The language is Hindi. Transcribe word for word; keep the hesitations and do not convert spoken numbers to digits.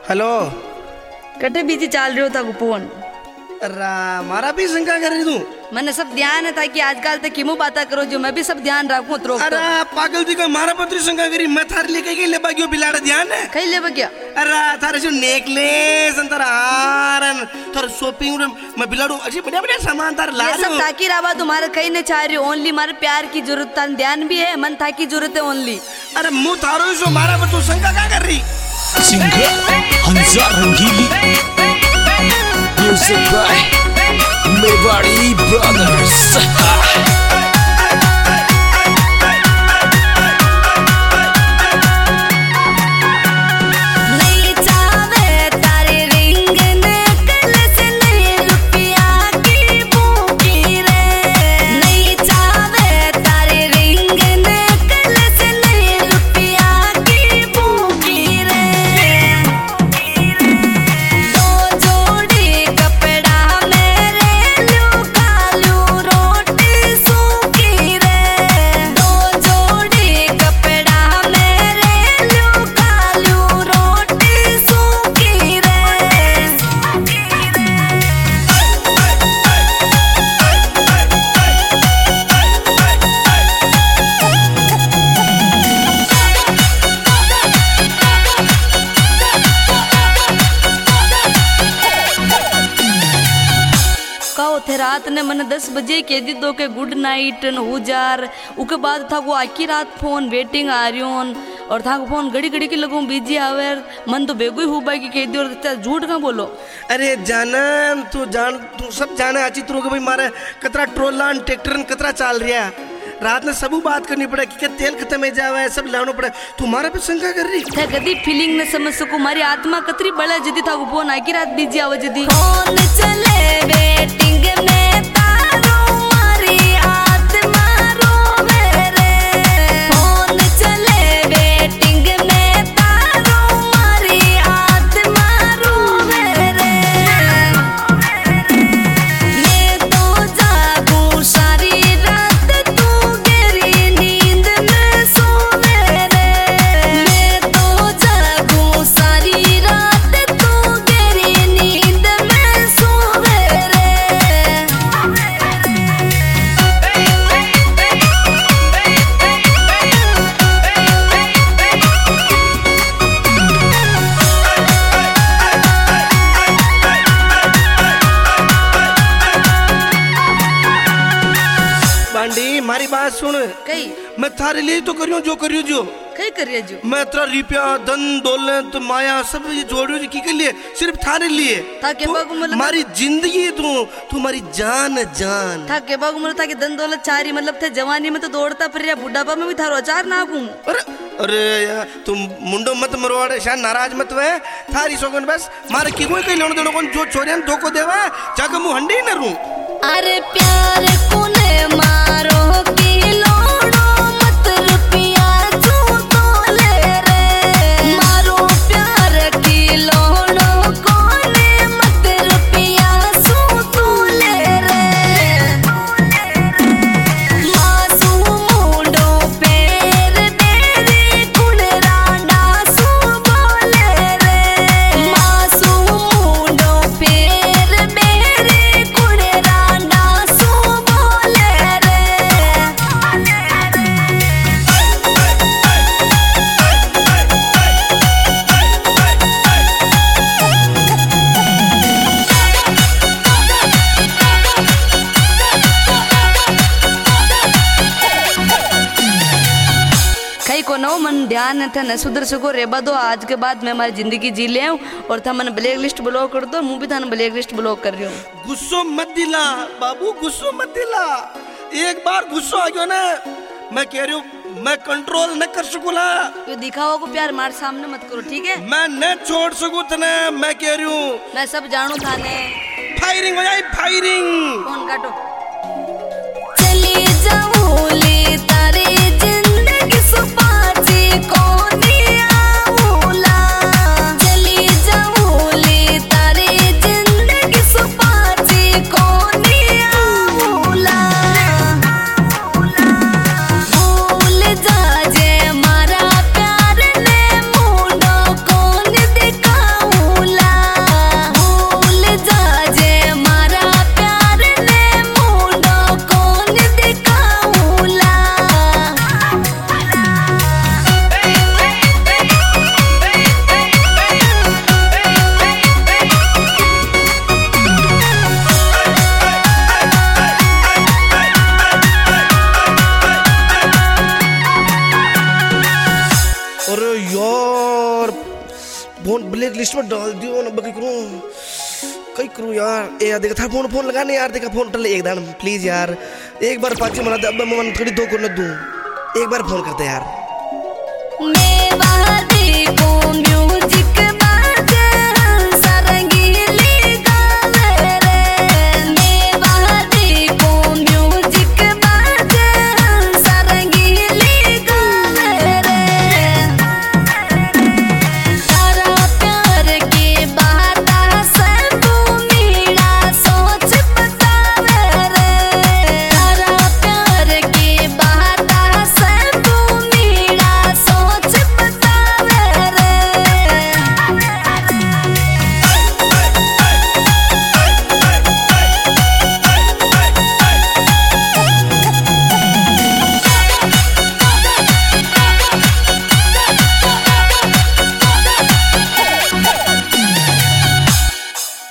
हेलो कटे बीजी चाल रहे हो था फोन। अरे मारा भी शंका कर रही तू। मैंने सब ध्यान है ताकि आजकल तक किमो बात करो जो मैं भी सब ध्यान रखूं तो। अरे पागल जी का मारा पत्री शंका करी मैं थार लेके के ले बागियो बिलाड़ा ध्यान है कहीं ले बगिया। अरे थारे जो नेकलेस अंतर हारन थारे शॉपिंग मैं बिलाड़ू अच्छी बढ़िया बढ़िया सामान तार ला रही हूं। सब ताकि रावा तुम्हारे कहीं नहीं चाह रही ओनली मारे प्यार की जरूरत है ध्यान भी है मन था की जरूरत है ओनली। अरे मुंह थारो जो मारा पर तू शंका क्या कर रही। Singer Hansa Rangeeli music by Mewari brothers. रात ने मैंने दस बजे कह दी दो के गुड नाइट हो जार उसके बाद था वो आखी रात फोन वेटिंग आ रही हूँ और था फोन घड़ी घड़ी के लगूं बिजी आवे मन तो बेगु ही हुआ की कह दी और झूठ का बोलो। अरे जानन तू जान तू सब जाने आची तू भाई मारे कतरा ट्रोलान ट्रैक्टर कतरा चाल रहा रात में सबू बात करनी पड़े कि तेल खत्म हो जावे सब लाना पड़े तुम्हारा पे शंका कर रही थे कदी फीलिंग न समझ सको मारी आत्मा कतरी बड़ा जदी था वो फोन आखी रात बिजी आवे जदी फोन चले वेटिंग में तारो मारी आत्मा रोवे रे फोन चले वेटिंग में तारो मारी आत्मा रोवे रे मैं तो जागूं सारी रात तू गहरी नींद में सोवे रे मैं तो जागूं सारी रात तू गहरी नींद में सोवे रे। बांडी मारी बात सुन कई मैं थारे लिए तो करियो जो करियो जो कई कर रही जो मैं तेरा रुपया धन दौलत माया सब ये जोड़ियो जी की के लिए सिर्फ थारे लिए था के बागु मतलब हमारी जिंदगी तू तुम्हारी जान जान था के बागु मतलब था कि धन दौलत चारी मतलब थे जवानी में तो दौड़ता फिर या बुढ़ापा में भी थारो अचार ना आगू। अरे अरे यार तुम मुंडो मत मरवाड़े शान नाराज मत वे थारी सोगन बस मारे की कोई कहीं लेनो देनो कौन जो छोरियन धोखो देवा जाके मुंह हंडी न रू। अरे प्यार कोने मारो की लोड़ो मत रुपया तू तो ले रे मारो प्यार की लोड़ो कोने मत रुपया तू तो ले रे मासूम मुंडो पैर मेरे कुण रांडा सू बोले रे मासूम मुंडो पैर मेरे कुण रांडा सू बोले रे। कई को नो मन ध्यान था न सुधर सको रेबा दो आज के बाद मैं हमारी जिंदगी जी ले आऊं और था मन ब्लैक लिस्ट ब्लॉक कर दो मुंह भी था ब्लैक लिस्ट ब्लॉक कर रही हूँ। गुस्सो मत दिला बाबू गुस्सो मत दिला एक बार गुस्सा आ गया ना मैं कह रही हूँ मैं कंट्रोल न कर सकूला ये दिखावा को प्यार मार सामने मत करो ठीक है मैं न छोड़ सकूं तने मैं कह रही हूँ मैं सब जानू थाने फायरिंग हो जाए फायरिंग फोन काटो चली जाऊं ले तारे जिंदगी सुपाची कोनी आऊला चली जाऊं ले तारे जिंदगी सुपाची कोनी आऊला भूल जा जे मारा प्यार ने मुंडो कोन दिखाऊला अरे यार फोन ब्लैक लिस्ट में डाल दियो ना बकी करूं कई करूं यार ए यार देखा था फोन फोन लगाने यार देखा फोन टले एक दान प्लीज यार एक बार पाची मना दे अब मैं थोड़ी दो को न दूं एक बार फोन करते यार मैं